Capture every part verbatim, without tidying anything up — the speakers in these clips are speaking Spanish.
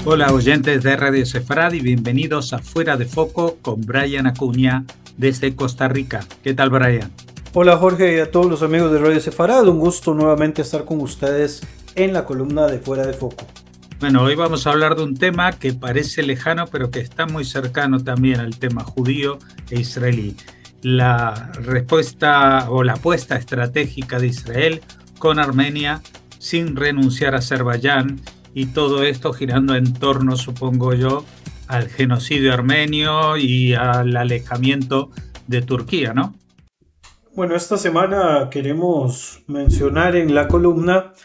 Hola oyentes de Radio Sefarad y bienvenidos a Fuera de Foco con Brian Acuña desde Costa Rica. ¿Qué tal, Brian? Hola Jorge y a todos los amigos de Radio Sefarad, un gusto nuevamente estar con ustedes en la columna de Fuera de Foco. Bueno, hoy vamos a hablar de un tema que parece lejano pero que está muy cercano también al tema judío e israelí. La respuesta o la apuesta estratégica de Israel con Armenia sin renunciar a Azerbaiyán, y todo esto girando en torno, supongo yo, al genocidio armenio y al alejamiento de Turquía, ¿no? Bueno, esta semana queremos mencionar en la columna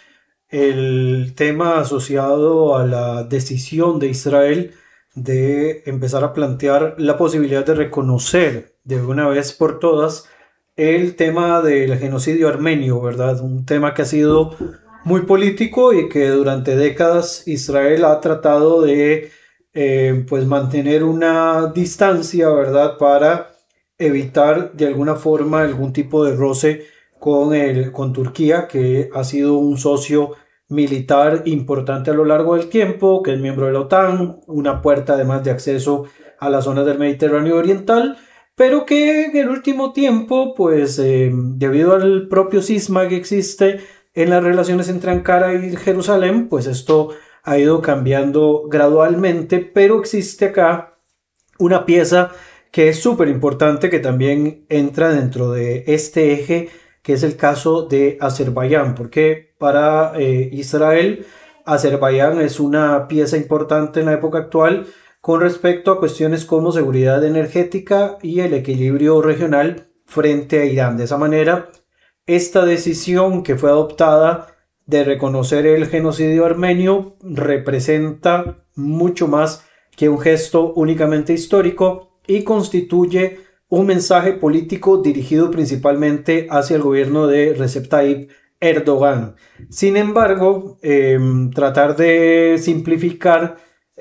el tema asociado a la decisión de Israel de empezar a plantear la posibilidad de reconocer de una vez por todas el tema del genocidio armenio, ¿verdad? Un tema que ha sido muy político y que durante décadas Israel ha tratado de eh, pues mantener una distancia, ¿verdad? Para evitar de alguna forma algún tipo de roce con, el, con Turquía, que ha sido un socio militar importante a lo largo del tiempo, que es miembro de la OTAN, una puerta además de acceso a las zonas del Mediterráneo Oriental, pero que en el último tiempo, pues eh, debido al propio cisma que existe en las relaciones entre Ankara y Jerusalén, pues esto ha ido cambiando gradualmente, pero existe acá una pieza que es súper importante que también entra dentro de este eje, que es el caso de Azerbaiyán, porque para eh, Israel, Azerbaiyán es una pieza importante en la época actual con respecto a cuestiones como seguridad energética y el equilibrio regional frente a Irán. De esa manera, esta decisión que fue adoptada de reconocer el genocidio armenio representa mucho más que un gesto únicamente histórico y constituye un mensaje político dirigido principalmente hacia el gobierno de Recep Tayyip Erdogan. Sin embargo, eh, tratar de simplificar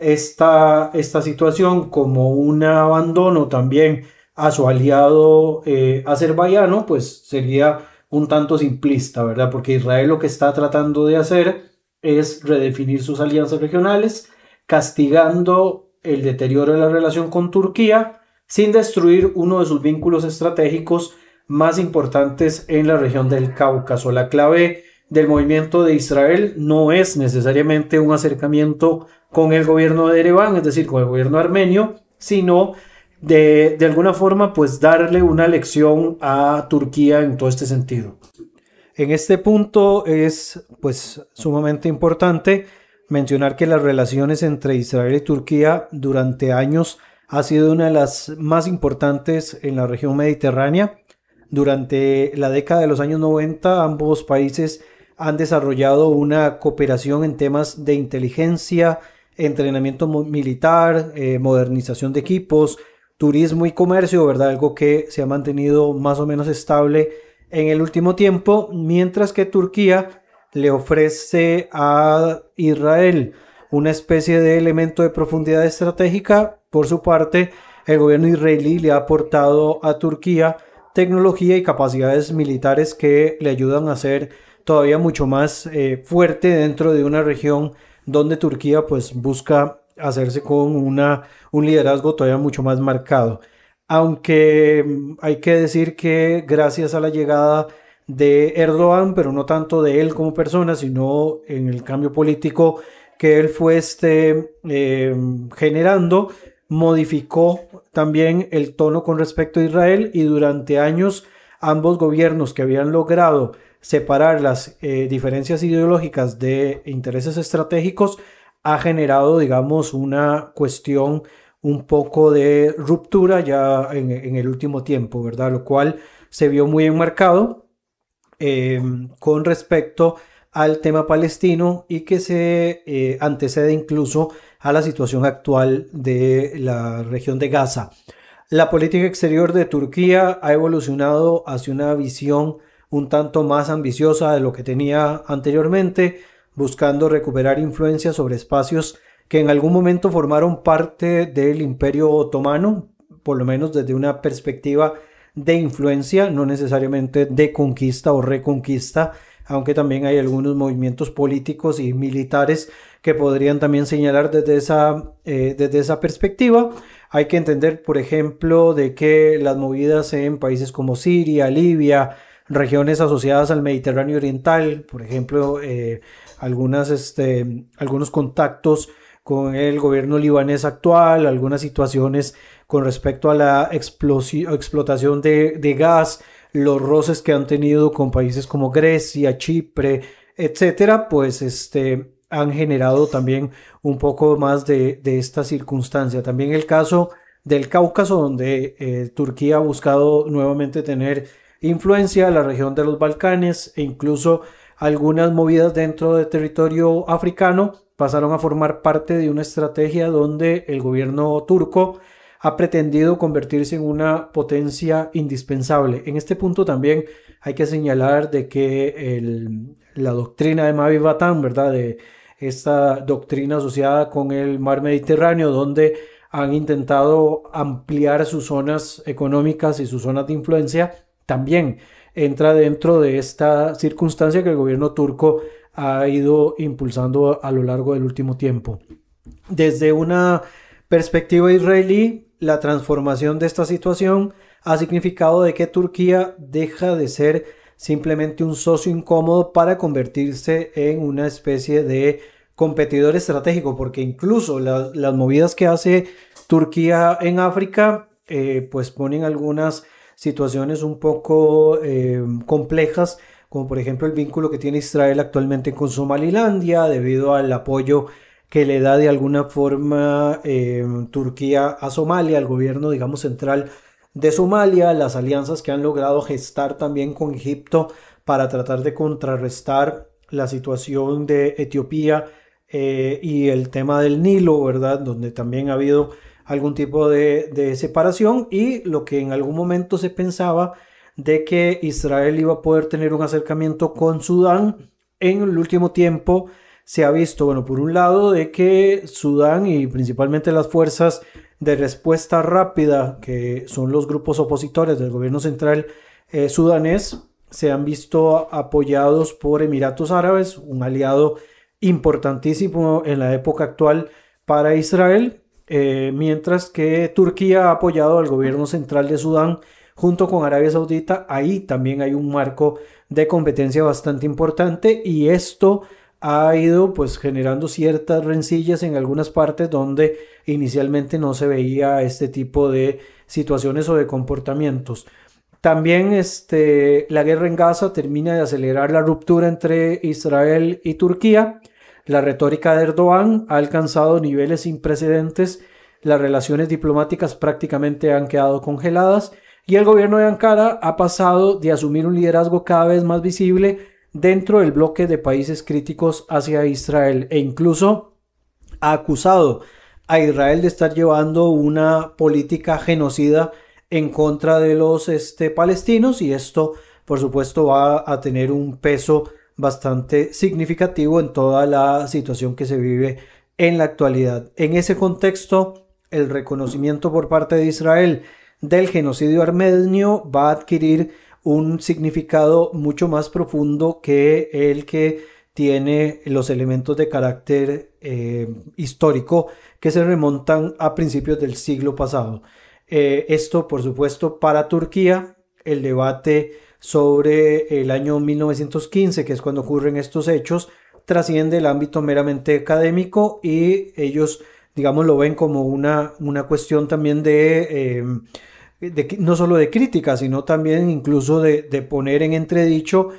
esta, esta situación como un abandono también a su aliado eh, azerbaiyano, pues sería un tanto simplista, ¿verdad? Porque Israel lo que está tratando de hacer es redefinir sus alianzas regionales, castigando el deterioro de la relación con Turquía, sin destruir uno de sus vínculos estratégicos más importantes en la región del Cáucaso. La clave del movimiento de Israel no es necesariamente un acercamiento con el gobierno de Ereván, es decir, con el gobierno armenio, sino de, de alguna forma pues darle una lección a Turquía en todo este sentido. En este punto es pues sumamente importante mencionar que las relaciones entre Israel y Turquía durante años ha sido una de las más importantes en la región mediterránea. Durante la década de los años noventa, ambos países han desarrollado una cooperación en temas de inteligencia, entrenamiento militar, eh, modernización de equipos, turismo y comercio, ¿verdad? Algo que se ha mantenido más o menos estable en el último tiempo, mientras que Turquía le ofrece a Israel una especie de elemento de profundidad estratégica. Por su parte, el gobierno israelí le ha aportado a Turquía tecnología y capacidades militares que le ayudan a ser todavía mucho más eh, fuerte dentro de una región donde Turquía pues busca hacerse con una, un liderazgo todavía mucho más marcado. Aunque hay que decir que gracias a la llegada de Erdogan, pero no tanto de él como persona, sino en el cambio político que él fue este, eh, generando, modificó también el tono con respecto a Israel, y durante años ambos gobiernos que habían logrado separar las eh, diferencias ideológicas de intereses estratégicos ha generado, digamos, una cuestión un poco de ruptura ya en, en el último tiempo, ¿verdad? Lo cual se vio muy enmarcado eh, con respecto al tema palestino y que se eh, antecede incluso a la situación actual de la región de Gaza. La política exterior de Turquía ha evolucionado hacia una visión un tanto más ambiciosa de lo que tenía anteriormente, buscando recuperar influencia sobre espacios que en algún momento formaron parte del Imperio Otomano, por lo menos desde una perspectiva de influencia, no necesariamente de conquista o reconquista. aunque también hay algunos movimientos políticos y militares que podrían también señalar desde esa, eh, desde esa perspectiva. Hay que entender, por ejemplo, de que las movidas en países como Siria, Libia, regiones asociadas al Mediterráneo Oriental, por ejemplo, eh, algunas, este, algunos contactos con el gobierno libanés actual, algunas situaciones con respecto a la explotación de, de gas, los roces que han tenido con países como Grecia, Chipre, etcétera, pues este, han generado también un poco más de, de esta circunstancia. También el caso del Cáucaso, donde eh, Turquía ha buscado nuevamente tener influencia, la región de los Balcanes e incluso algunas movidas dentro del territorio africano pasaron a formar parte de una estrategia donde el gobierno turco ha pretendido convertirse en una potencia indispensable. En este punto también hay que señalar de que el, la doctrina de Mavi Batán, ¿verdad?, de esta doctrina asociada con el mar Mediterráneo, donde han intentado ampliar sus zonas económicas y sus zonas de influencia, también entra dentro de esta circunstancia que el gobierno turco ha ido impulsando a lo largo del último tiempo. Desde una perspectiva israelí, la transformación de esta situación ha significado de que Turquía deja de ser simplemente un socio incómodo para convertirse en una especie de competidor estratégico, porque incluso la, las movidas que hace Turquía en África eh, pues ponen algunas situaciones un poco eh, complejas, como por ejemplo el vínculo que tiene Israel actualmente con Somalilandia, debido al apoyo que le da de alguna forma eh, Turquía a Somalia, al gobierno, digamos, central de Somalia, las alianzas que han logrado gestar también con Egipto para tratar de contrarrestar la situación de Etiopía eh, y el tema del Nilo, ¿verdad?, donde también ha habido algún tipo de, de separación, y lo que en algún momento se pensaba de que Israel iba a poder tener un acercamiento con Sudán, en el último tiempo se ha visto, bueno, por un lado, de que Sudán y principalmente las fuerzas de respuesta rápida, que son los grupos opositores del gobierno central eh, sudanés, se han visto apoyados por Emiratos Árabes, un aliado importantísimo en la época actual para Israel, eh, mientras que Turquía ha apoyado al gobierno central de Sudán junto con Arabia Saudita. Ahí también hay un marco de competencia bastante importante, y esto ha ido pues generando ciertas rencillas en algunas partes donde inicialmente no se veía este tipo de situaciones o de comportamientos. También este, la guerra en Gaza termina de acelerar la ruptura entre Israel y Turquía. La retórica de Erdogan ha alcanzado niveles sin precedentes, las relaciones diplomáticas prácticamente han quedado congeladas, y el gobierno de Ankara ha pasado de asumir un liderazgo cada vez más visible dentro del bloque de países críticos hacia Israel, e incluso ha acusado a Israel de estar llevando una política genocida en contra de los este, palestinos, y esto por supuesto va a tener un peso bastante significativo en toda la situación que se vive en la actualidad. En ese contexto, el reconocimiento por parte de Israel del genocidio armenio va a adquirir un significado mucho más profundo que el que tiene los elementos de carácter eh, histórico que se remontan a principios del siglo pasado. Eh, esto, por supuesto, para Turquía, el debate sobre el año mil novecientos quince, que es cuando ocurren estos hechos, trasciende el ámbito meramente académico, y ellos, digamos, lo ven como una, una cuestión también de... Eh, De, no solo de crítica, sino también incluso de, de poner en entredicho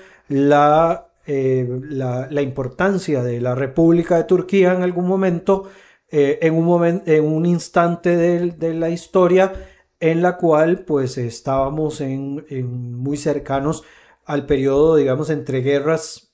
la, eh, la, la importancia de la República de Turquía en algún momento, eh, en, un momen, en un instante de, de la historia en la cual pues estábamos en, en muy cercanos al periodo, digamos, entre guerras,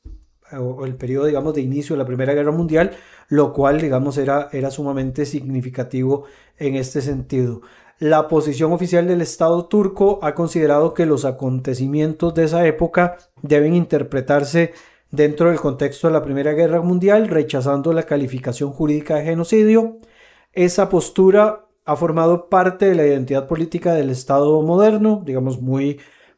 o el periodo, digamos, de inicio de la Primera Guerra Mundial, lo cual, digamos, era, era sumamente significativo en este sentido. La posición oficial del Estado turco ha considerado que los acontecimientos de esa época deben interpretarse dentro del contexto de la Primera Guerra Mundial, rechazando la calificación jurídica de genocidio. Esa postura ha formado parte de la identidad política del Estado moderno, digamos, muy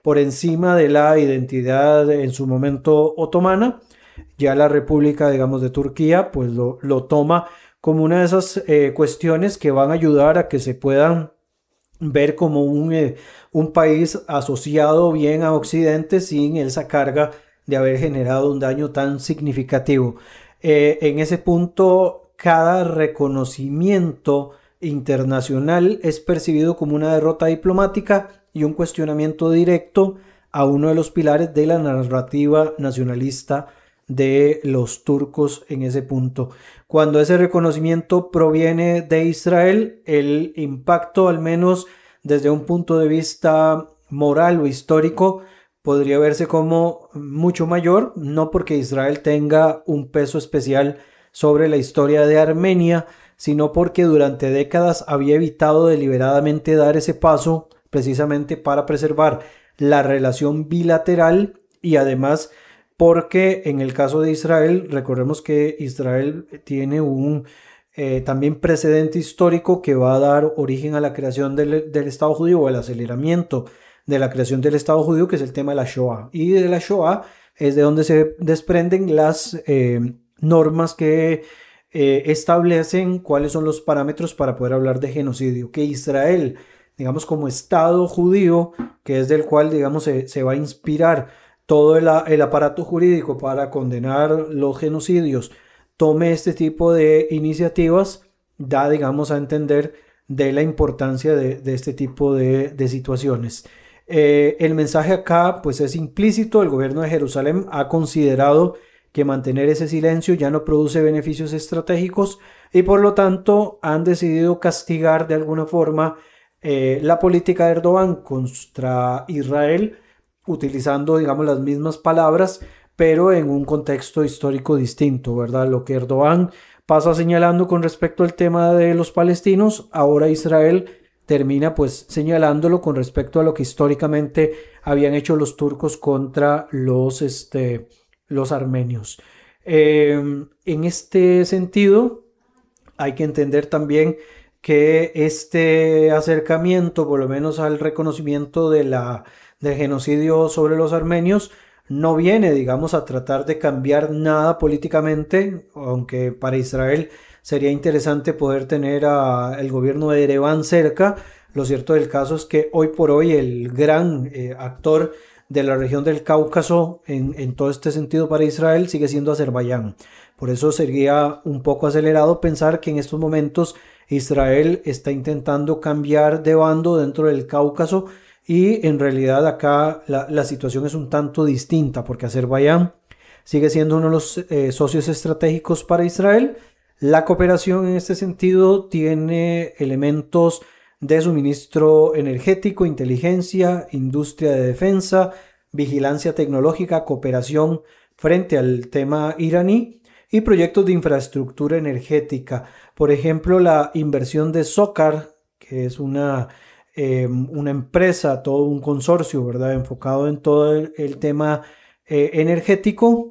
por encima de la identidad en su momento otomana. Ya la República, digamos, de Turquía, pues lo, lo toma como una de esas eh, cuestiones que van a ayudar a que se puedan ver como un, eh, un país asociado bien a Occidente sin esa carga de haber generado un daño tan significativo. Eh, en ese punto, cada reconocimiento internacional es percibido como una derrota diplomática y un cuestionamiento directo a uno de los pilares de la narrativa nacionalista de los turcos en ese punto. Cuando ese reconocimiento proviene de Israel, el impacto, al menos desde un punto de vista moral o histórico, podría verse como mucho mayor, no porque Israel tenga un peso especial sobre la historia de Armenia, sino porque durante décadas había evitado deliberadamente dar ese paso precisamente para preservar la relación bilateral y además porque en el caso de Israel, recordemos que Israel tiene un eh, también precedente histórico que va a dar origen a la creación del, del Estado judío o el aceleramiento de la creación del Estado judío, que es el tema de la Shoah. Y de la Shoah es de donde se desprenden las eh, normas que eh, establecen cuáles son los parámetros para poder hablar de genocidio. Que Israel, digamos, como Estado judío, que es del cual, digamos, se, se va a inspirar todo el, el aparato jurídico para condenar los genocidios, tome este tipo de iniciativas, da, digamos, a entender de la importancia de, de este tipo de, de situaciones. Eh, el mensaje acá pues es implícito. El gobierno de Jerusalén ha considerado que mantener ese silencio ya no produce beneficios estratégicos y por lo tanto han decidido castigar de alguna forma eh, la política de Erdogan contra Israel, utilizando, digamos, las mismas palabras, pero en un contexto histórico distinto, ¿verdad? Lo que Erdogan pasa señalando con respecto al tema de los palestinos, ahora Israel termina pues señalándolo con respecto a lo que históricamente habían hecho los turcos contra los, este, los armenios. Eh, en este sentido, hay que entender también que este acercamiento, por lo menos al reconocimiento de la, del genocidio sobre los armenios, no viene, digamos, a tratar de cambiar nada políticamente, aunque para Israel sería interesante poder tener al gobierno de Ereván cerca. Lo cierto del caso es que hoy por hoy el gran eh, actor de la región del Cáucaso en, en todo este sentido para Israel sigue siendo Azerbaiyán. Por eso sería un poco acelerado pensar que en estos momentos Israel está intentando cambiar de bando dentro del Cáucaso y en realidad acá la, la situación es un tanto distinta porque Azerbaiyán sigue siendo uno de los eh, socios estratégicos para Israel. La cooperación en este sentido tiene elementos de suministro energético, inteligencia, industria de defensa, vigilancia tecnológica, cooperación frente al tema iraní y proyectos de infraestructura energética. Por ejemplo, la inversión de SOCAR, que es una, eh, una empresa, todo un consorcio, ¿verdad?, enfocado en todo el, el tema eh, energético,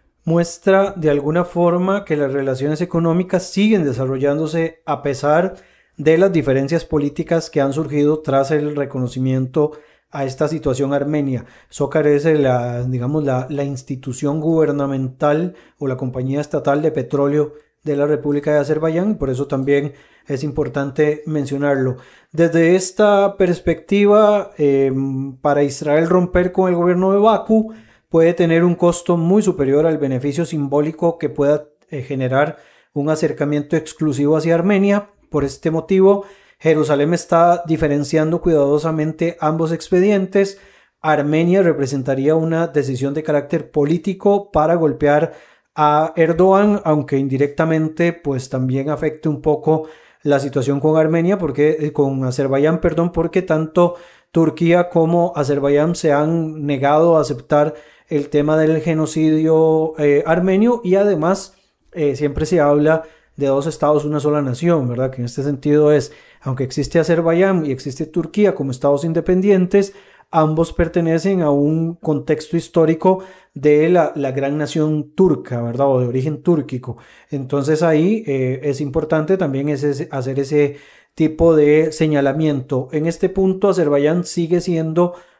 muestra de alguna forma que las relaciones económicas siguen desarrollándose a pesar de las diferencias políticas que han surgido tras el reconocimiento a esta situación armenia. SOCAR es la, digamos, la, la institución gubernamental o la compañía estatal de petróleo de la República de Azerbaiyán, y por eso también es importante mencionarlo. Desde esta perspectiva, eh, para Israel romper con el gobierno de Bakú puede tener un costo muy superior al beneficio simbólico que pueda eh, generar un acercamiento exclusivo hacia Armenia. Por este motivo, Jerusalén está diferenciando cuidadosamente ambos expedientes. Armenia representaría una decisión de carácter político para golpear a Erdogan, aunque indirectamente pues también afecte un poco la situación con Armenia, porque con Azerbaiyán, perdón, porque tanto Turquía como Azerbaiyán se han negado a aceptar el tema del genocidio eh, armenio y además eh, siempre se habla de dos estados, una sola nación, ¿verdad? Que en este sentido es, aunque existe Azerbaiyán y existe Turquía como estados independientes, ambos pertenecen a un contexto histórico de la, la gran nación turca, ¿verdad? O de origen túrquico. Entonces ahí eh, es importante también ese, hacer ese tipo de señalamiento. En este punto, Azerbaiyán sigue siendo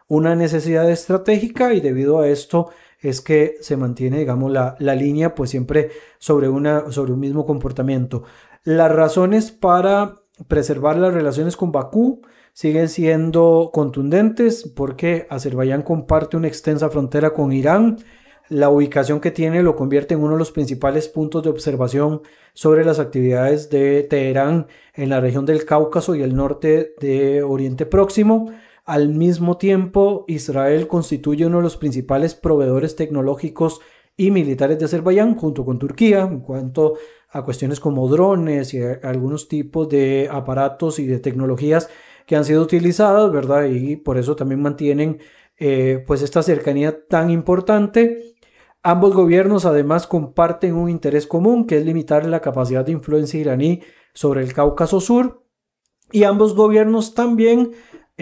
una necesidad estratégica y debido a esto es que se mantiene, digamos, la, la línea pues siempre sobre, una, sobre un mismo comportamiento. Las razones para preservar las relaciones con Bakú siguen siendo contundentes porque Azerbaiyán comparte una extensa frontera con Irán. La ubicación que tiene lo convierte en uno de los principales puntos de observación sobre las actividades de Teherán en la región del Cáucaso y el norte de Oriente Próximo. Al mismo tiempo, Israel constituye uno de los principales proveedores tecnológicos y militares de Azerbaiyán, junto con Turquía, en cuanto a cuestiones como drones y algunos tipos de aparatos y de tecnologías que han sido utilizadas, ¿verdad? Y por eso también mantienen eh, pues esta cercanía tan importante. Ambos gobiernos además comparten un interés común, que es limitar la capacidad de influencia iraní sobre el Cáucaso Sur, y ambos gobiernos también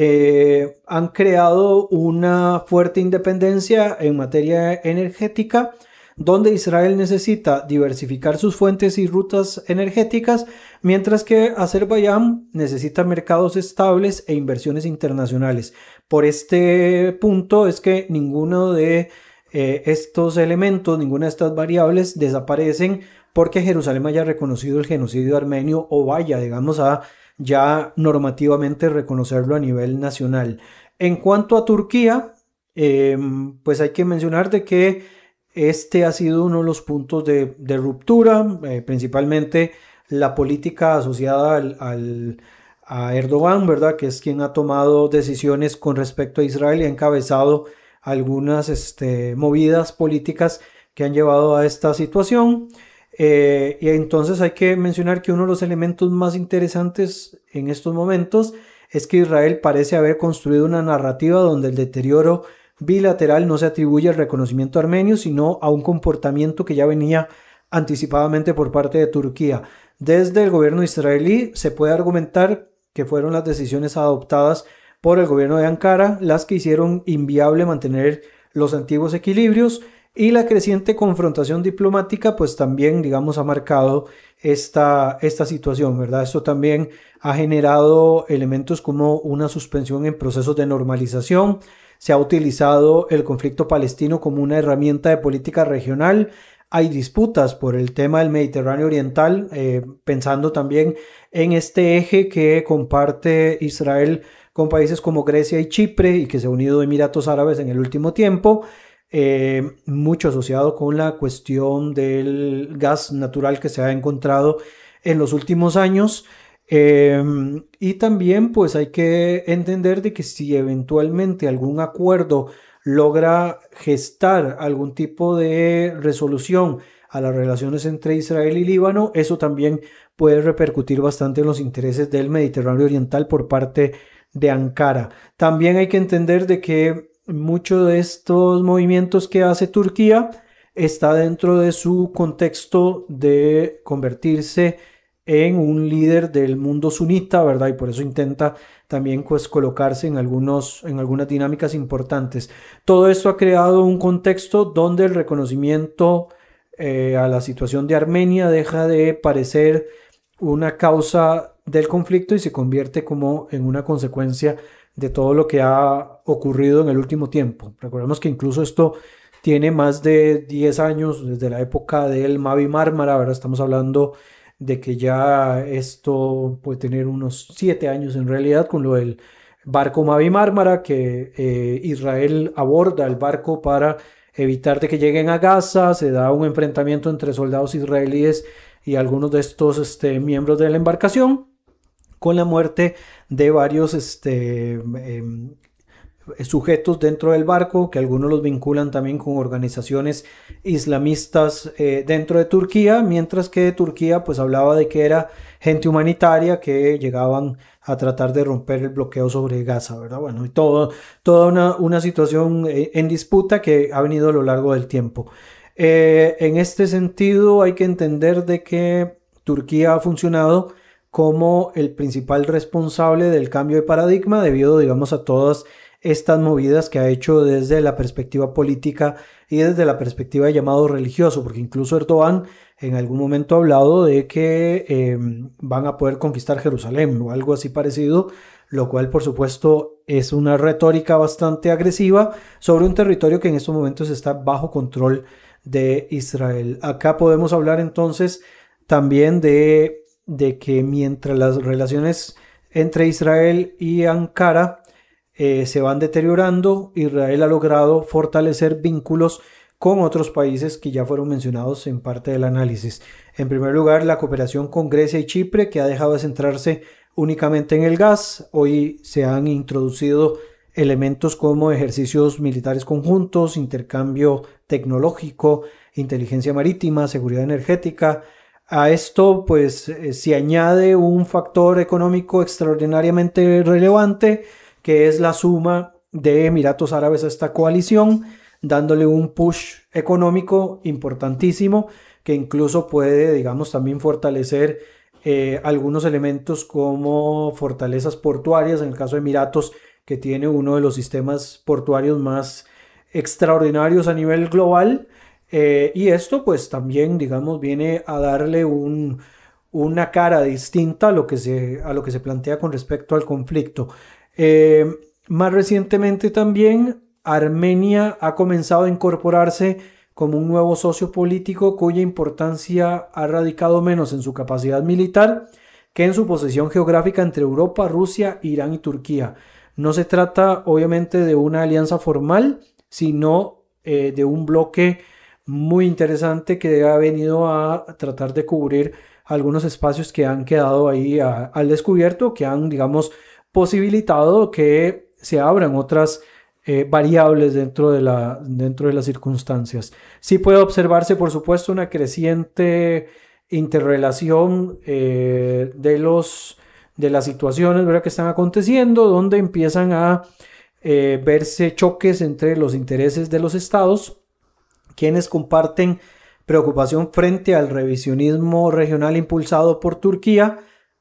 eh, han creado una fuerte independencia en materia energética, donde Israel necesita diversificar sus fuentes y rutas energéticas, mientras que Azerbaiyán necesita mercados estables e inversiones internacionales. Por este punto es que ninguno de eh, estos elementos, ninguna de estas variables desaparecen porque Jerusalén haya reconocido el genocidio armenio o vaya, digamos, a ya normativamente reconocerlo a nivel nacional. En cuanto a Turquía, eh, pues hay que mencionar de que este ha sido uno de los puntos de, de ruptura, eh, principalmente la política asociada al, al, a Erdogan, ¿verdad? Que es quien ha tomado decisiones con respecto a Israel y ha encabezado algunas este, movidas políticas que han llevado a esta situación. Eh, y entonces hay que mencionar que uno de los elementos más interesantes en estos momentos es que Israel parece haber construido una narrativa donde el deterioro bilateral no se atribuye al reconocimiento armenio, sino a un comportamiento que ya venía anticipadamente por parte de Turquía. Desde el gobierno israelí se puede argumentar que fueron las decisiones adoptadas por el gobierno de Ankara las que hicieron inviable mantener los antiguos equilibrios, y la creciente confrontación diplomática pues también, digamos, ha marcado esta, esta situación, ¿verdad? Esto también ha generado elementos como una suspensión en procesos de normalización. Se ha utilizado el conflicto palestino como una herramienta de política regional. Hay disputas por el tema del Mediterráneo Oriental, eh, pensando también en este eje que comparte Israel con países como Grecia y Chipre y que se ha unido a Emiratos Árabes en el último tiempo. Eh, mucho asociado con la cuestión del gas natural que se ha encontrado en los últimos años. Eh, y también pues hay que entender de que si eventualmente algún acuerdo logra gestar algún tipo de resolución a las relaciones entre Israel y Líbano, eso también puede repercutir bastante en los intereses del Mediterráneo Oriental por parte de Ankara. También hay que entender de que muchos de estos movimientos que hace Turquía está dentro de su contexto de convertirse en un líder del mundo sunita, ¿verdad? Y por eso intenta también pues colocarse en, algunos, en algunas dinámicas importantes. Todo esto ha creado un contexto donde el reconocimiento eh, a la situación de Armenia deja de parecer una causa del conflicto y se convierte como en una consecuencia de todo lo que ha ocurrido en el último tiempo. Recordemos que incluso esto tiene más de diez años, desde la época del Mavi Mármara, ¿verdad? Estamos hablando de que ya esto puede tener unos siete años en realidad, con lo del barco Mavi Mármara, que eh, Israel aborda el barco para evitar de que lleguen a Gaza. Se da un enfrentamiento entre soldados israelíes y algunos de estos este, miembros de la embarcación, con la muerte de varios este, eh, sujetos dentro del barco, que algunos los vinculan también con organizaciones islamistas eh, dentro de Turquía, mientras que Turquía pues hablaba de que era gente humanitaria que llegaban a tratar de romper el bloqueo sobre Gaza, ¿verdad? Bueno, y todo, toda una, una situación eh, en disputa que ha venido a lo largo del tiempo. Eh, en este sentido hay que entender de que Turquía ha funcionado como el principal responsable del cambio de paradigma debido, digamos, a todas estas movidas que ha hecho desde la perspectiva política y desde la perspectiva de llamado religioso, porque incluso Erdogan en algún momento ha hablado de que eh, van a poder conquistar Jerusalén o algo así parecido, lo cual por supuesto es una retórica bastante agresiva sobre un territorio que en estos momentos está bajo control de Israel. Acá podemos hablar entonces también de, de que mientras las relaciones entre Israel y Ankara eh, se van deteriorando, Israel ha logrado fortalecer vínculos con otros países que ya fueron mencionados en parte del análisis. En primer lugar, la cooperación con Grecia y Chipre, que ha dejado de centrarse únicamente en el gas. Hoy se han introducido elementos como ejercicios militares conjuntos, intercambio tecnológico, inteligencia marítima, seguridad energética. A esto pues eh, se añade un factor económico extraordinariamente relevante, que es la suma de Emiratos Árabes a esta coalición, dándole un push económico importantísimo que incluso puede, digamos, también fortalecer eh, algunos elementos como fortalezas portuarias, en el caso de Emiratos, que tiene uno de los sistemas portuarios más extraordinarios a nivel global, eh, y esto pues también, digamos, viene a darle un, una cara distinta a lo que se, a lo que se plantea con respecto al conflicto. Eh, más recientemente también Armenia ha comenzado a incorporarse como un nuevo socio político cuya importancia ha radicado menos en su capacidad militar que en su posición geográfica entre Europa, Rusia, Irán y Turquía. No se trata obviamente de una alianza formal, sino eh, de un bloque muy interesante que ha venido a tratar de cubrir algunos espacios que han quedado ahí a, al descubierto, que han, digamos, posibilitado que se abran otras eh, variables dentro de, la, dentro de las circunstancias. Sí puede observarse, por supuesto, una creciente interrelación eh, de, los, de las situaciones, ¿verdad?, que están aconteciendo, donde empiezan a eh, verse choques entre los intereses de los estados, quienes comparten preocupación frente al revisionismo regional impulsado por Turquía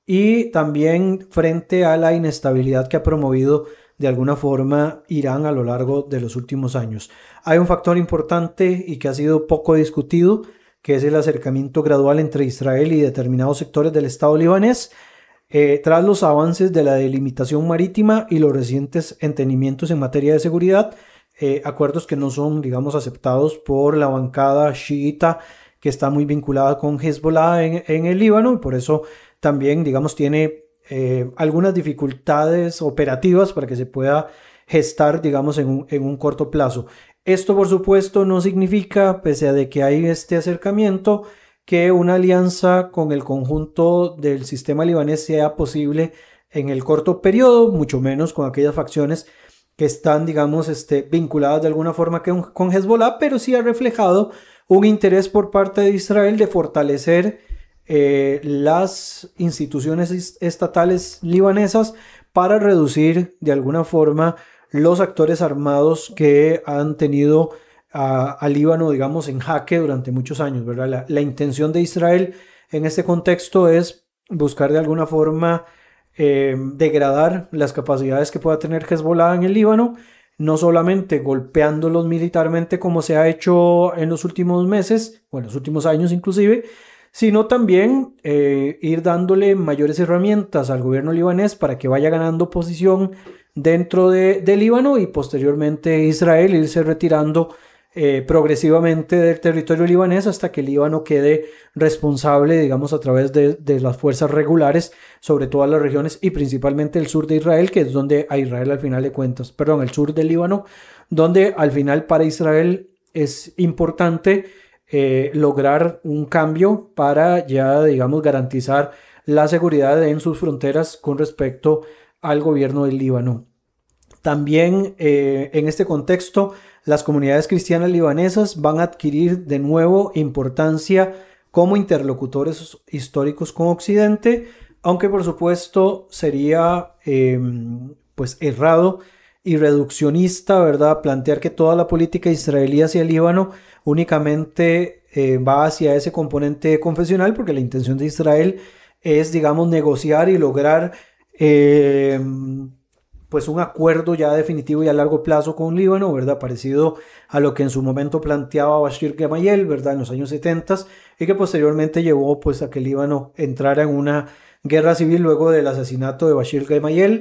y también frente a la inestabilidad que ha promovido de alguna forma Irán a lo largo de los últimos años. Hay un factor importante y que ha sido poco discutido, que es el acercamiento gradual entre Israel y determinados sectores del Estado libanés, eh, tras los avances de la delimitación marítima y los recientes entendimientos en materia de seguridad, eh, acuerdos que no son, digamos, aceptados por la bancada chiita, que está muy vinculada con Hezbollah en, en el Líbano, y por eso también, digamos, tiene eh, algunas dificultades operativas para que se pueda gestar, digamos, en un, en un corto plazo. Esto, por supuesto, no significa, pese a de que hay este acercamiento, que una alianza con el conjunto del sistema libanés sea posible en el corto periodo, mucho menos con aquellas facciones que están, digamos, este, vinculadas de alguna forma con Hezbollah, pero sí ha reflejado un interés por parte de Israel de fortalecer eh, las instituciones estatales libanesas para reducir de alguna forma los actores armados que han tenido al Líbano, digamos, en jaque durante muchos años, ¿verdad? La, la intención de Israel en este contexto es buscar de alguna forma eh, degradar las capacidades que pueda tener Hezbollah en el Líbano, no solamente golpeándolos militarmente como se ha hecho en los últimos meses, o en los últimos años inclusive, sino también eh, ir dándole mayores herramientas al gobierno libanés para que vaya ganando posición dentro de, de Líbano y posteriormente Israel irse retirando Eh, progresivamente del territorio libanés hasta que el Líbano quede responsable, digamos, a través de, de las fuerzas regulares sobre todas las regiones y principalmente el sur de Israel, que es donde a Israel al final de cuentas, perdón, el sur del Líbano, donde al final para Israel es importante eh, lograr un cambio para ya, digamos, garantizar la seguridad en sus fronteras con respecto al gobierno del Líbano. También eh, en este contexto, las comunidades cristianas libanesas van a adquirir de nuevo importancia como interlocutores históricos con Occidente, aunque por supuesto sería eh, pues errado y reduccionista, ¿verdad?, plantear que toda la política israelí hacia el Líbano únicamente eh, va hacia ese componente confesional, porque la intención de Israel es, digamos, negociar y lograr eh, pues un acuerdo ya definitivo y a largo plazo con Líbano, ¿verdad?, parecido a lo que en su momento planteaba Bashir Gemayel, ¿verdad?, en los años setenta, y que posteriormente llevó pues a que Líbano entrara en una guerra civil luego del asesinato de Bashir Gemayel.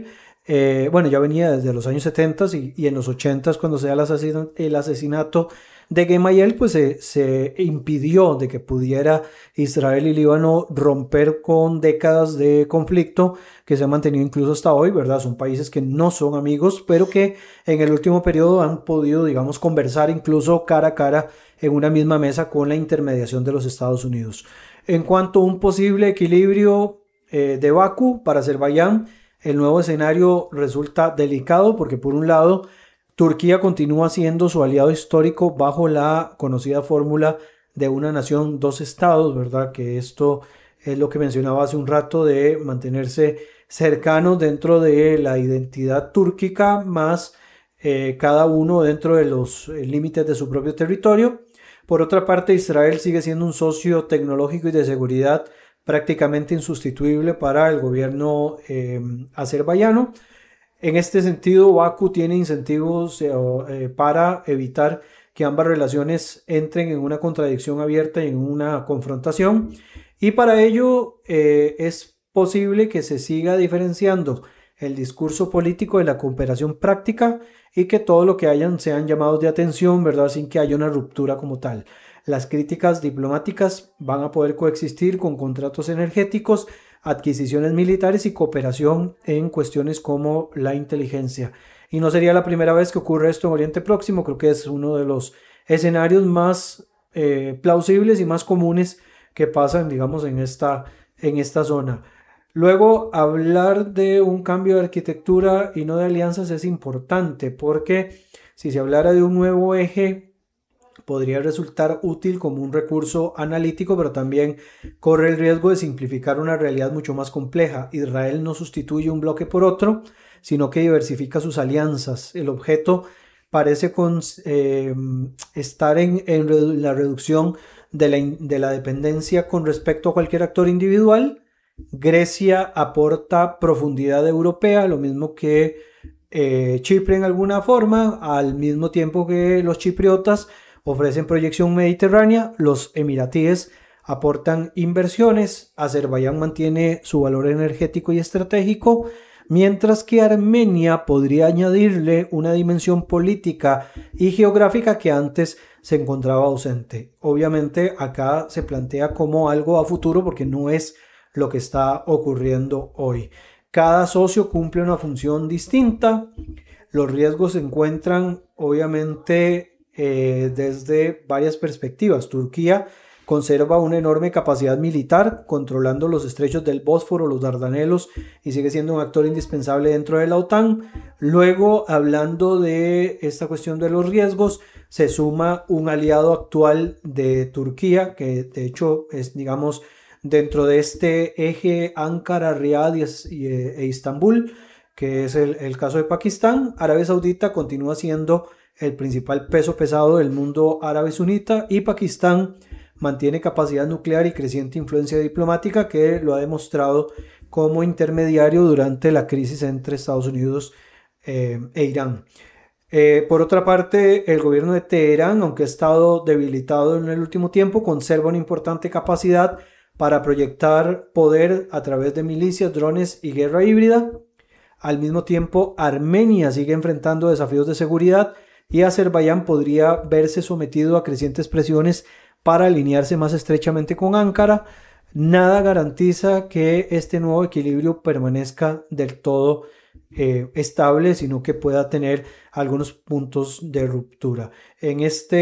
Eh, bueno, ya venía desde los años setenta y, y en los ochenta cuando se da el, asesin el asesinato de Gemayel, pues se, se impidió de que pudiera Israel y Líbano romper con décadas de conflicto que se ha mantenido incluso hasta hoy, ¿verdad? Son países que no son amigos, pero que en el último periodo han podido, digamos, conversar incluso cara a cara en una misma mesa con la intermediación de los Estados Unidos. En cuanto a un posible equilibrio eh, de Bakú para Azerbaiyán, el nuevo escenario resulta delicado porque por un lado Turquía continúa siendo su aliado histórico bajo la conocida fórmula de una nación, dos estados, ¿verdad? Que esto es lo que mencionaba hace un rato de mantenerse cercanos dentro de la identidad túrquica, más eh, cada uno dentro de los eh, límites de su propio territorio. Por otra parte, Israel sigue siendo un socio tecnológico y de seguridad prácticamente insustituible para el gobierno eh, azerbaiyano. En este sentido, Bakú tiene incentivos eh, eh, para evitar que ambas relaciones entren en una contradicción abierta y en una confrontación. Y para ello eh, es posible que se siga diferenciando el discurso político de la cooperación práctica y que todo lo que hayan sean llamados de atención, ¿verdad? Sin que haya una ruptura como tal. Las críticas diplomáticas van a poder coexistir con contratos energéticos, adquisiciones militares y cooperación en cuestiones como la inteligencia. Y no sería la primera vez que ocurre esto en Oriente Próximo, creo que es uno de los escenarios más eh, plausibles y más comunes que pasan, digamos, en esta, en esta zona. Luego, hablar de un cambio de arquitectura y no de alianzas es importante porque si se hablara de un nuevo eje podría resultar útil como un recurso analítico, pero también corre el riesgo de simplificar una realidad mucho más compleja. Israel no sustituye un bloque por otro, sino que diversifica sus alianzas. El objeto parece con, eh, estar en, en, la reducción de la, de la dependencia con respecto a cualquier actor individual. Grecia aporta profundidad europea, lo mismo que eh, Chipre en alguna forma, al mismo tiempo que los chipriotas ofrecen proyección mediterránea, los emiratíes aportan inversiones, Azerbaiyán mantiene su valor energético y estratégico, mientras que Armenia podría añadirle una dimensión política y geográfica que antes se encontraba ausente. Obviamente acá se plantea como algo a futuro porque no es lo que está ocurriendo hoy. Cada socio cumple una función distinta, los riesgos se encuentran obviamente Eh, desde varias perspectivas. Turquía conserva una enorme capacidad militar, controlando los estrechos del Bósforo, los Dardanelos, y sigue siendo un actor indispensable dentro de la OTAN. Luego, hablando de esta cuestión de los riesgos, se suma un aliado actual de Turquía, que de hecho es, digamos, dentro de este eje Ankara, Riad y, y, e Istambul, que es el, el caso de Pakistán. Arabia Saudita continúa siendo el principal peso pesado del mundo árabe sunita y Pakistán mantiene capacidad nuclear y creciente influencia diplomática que lo ha demostrado como intermediario durante la crisis entre Estados Unidos eh, e Irán. Eh, por otra parte, el gobierno de Teherán, aunque ha estado debilitado en el último tiempo, conserva una importante capacidad para proyectar poder a través de milicias, drones y guerra híbrida. Al mismo tiempo, Armenia sigue enfrentando desafíos de seguridad y Azerbaiyán podría verse sometido a crecientes presiones para alinearse más estrechamente con Ankara. Nada garantiza que este nuevo equilibrio permanezca del todo eh, estable, sino que pueda tener algunos puntos de ruptura. En este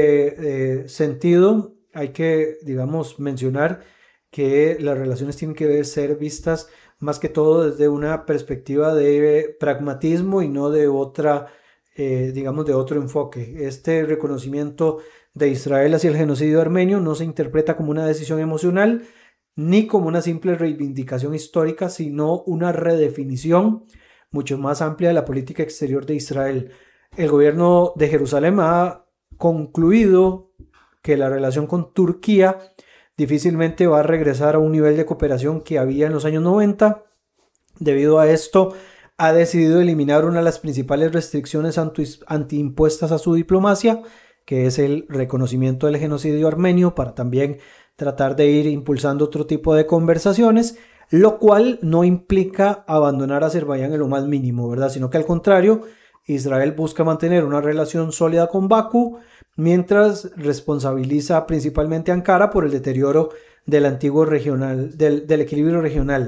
eh, sentido, hay que, digamos, mencionar que las relaciones tienen que ser vistas más que todo desde una perspectiva de pragmatismo y no de otra Eh, digamos de otro enfoque. Este reconocimiento de Israel hacia el genocidio armenio no se interpreta como una decisión emocional ni como una simple reivindicación histórica, sino una redefinición mucho más amplia de la política exterior de Israel. El gobierno de Jerusalén ha concluido que la relación con Turquía difícilmente va a regresar a un nivel de cooperación que había en los años noventa. Debido a esto, ha decidido eliminar una de las principales restricciones antiimpuestas a su diplomacia, que es el reconocimiento del genocidio armenio, para también tratar de ir impulsando otro tipo de conversaciones. lo cual no implica abandonar a Azerbaiyán en lo más mínimo, ¿verdad? Sino que al contrario, Israel busca mantener una relación sólida con Bakú, mientras responsabiliza principalmente a Ankara por el deterioro del antiguo regional, del, del equilibrio regional.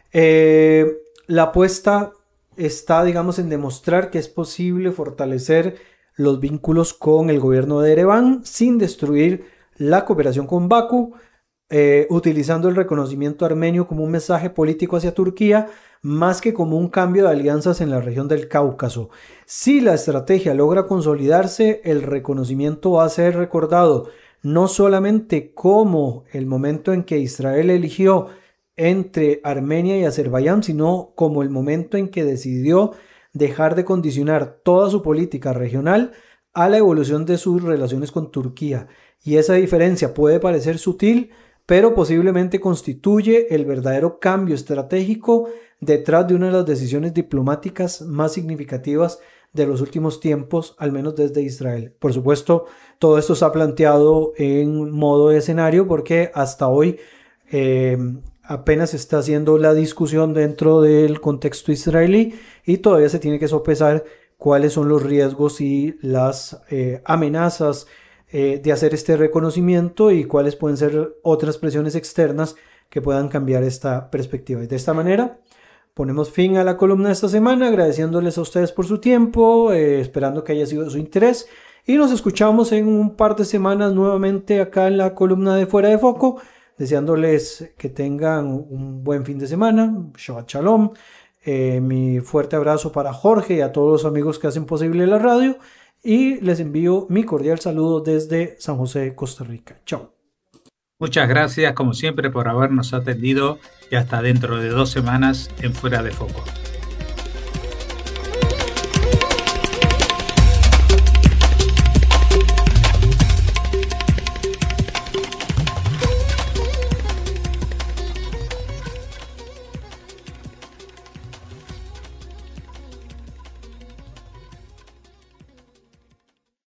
Eh, la apuesta está, digamos, en demostrar que es posible fortalecer los vínculos con el gobierno de Ereván sin destruir la cooperación con Bakú, eh, utilizando el reconocimiento armenio como un mensaje político hacia Turquía, más que como un cambio de alianzas en la región del Cáucaso. Si la estrategia logra consolidarse, el reconocimiento va a ser recordado no solamente como el momento en que Israel eligió entre Armenia y Azerbaiyán, sino como el momento en que decidió dejar de condicionar toda su política regional a la evolución de sus relaciones con Turquía. Y esa diferencia puede parecer sutil, pero posiblemente constituye el verdadero cambio estratégico detrás de una de las decisiones diplomáticas más significativas de los últimos tiempos, al menos desde Israel. Por supuesto, todo esto se ha planteado en modo de escenario porque hasta hoy eh, apenas se está haciendo la discusión dentro del contexto israelí y todavía se tiene que sopesar cuáles son los riesgos y las eh, amenazas eh, de hacer este reconocimiento y cuáles pueden ser otras presiones externas que puedan cambiar esta perspectiva. Y de esta manera ponemos fin a la columna de esta semana, agradeciéndoles a ustedes por su tiempo, eh, esperando que haya sido de su interés y nos escuchamos en un par de semanas nuevamente acá en la columna de Fuera de Foco, deseándoles que tengan un buen fin de semana. Shabbat Shalom. Eh, mi fuerte abrazo para Jorge y a todos los amigos que hacen posible la radio y les envío mi cordial saludo desde San José, Costa Rica. Chao. Muchas gracias, como siempre, por habernos atendido y hasta dentro de dos semanas en Fuera de Foco.